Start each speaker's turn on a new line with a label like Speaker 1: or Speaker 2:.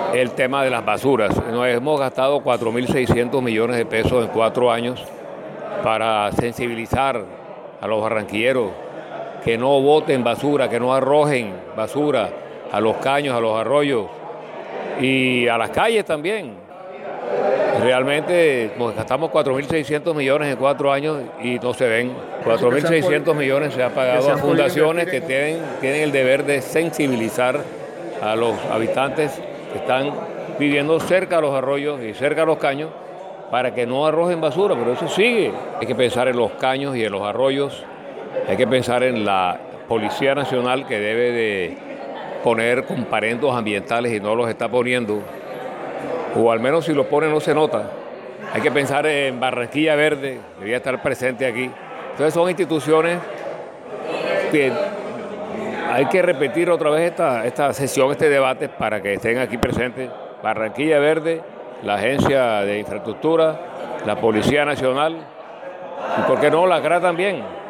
Speaker 1: el tema de las basuras. Nos hemos gastado 4.600 millones de pesos en 4 años para sensibilizar a los barranquilleros que no boten basura, que no arrojen basura a los caños, a los arroyos y a las calles también. Realmente nos gastamos 4.600 millones en 4 años y no se ven. 4.600 millones se ha pagado a fundaciones que tienen el deber de sensibilizar a los habitantes que están viviendo cerca a los arroyos y cerca a los caños para que no arrojen basura, pero eso sigue. Hay que pensar en los caños y en los arroyos, hay que pensar en la Policía Nacional que debe de poner comparendos ambientales y no los está poniendo, o al menos si los pone no se nota. Hay que pensar en Barranquilla Verde, debería estar presente aquí. Entonces son instituciones que hay que repetir otra vez esta sesión, este debate, para que estén aquí presentes Barranquilla Verde, la Agencia de Infraestructura, la Policía Nacional y, ¿por qué no?, la CRA también.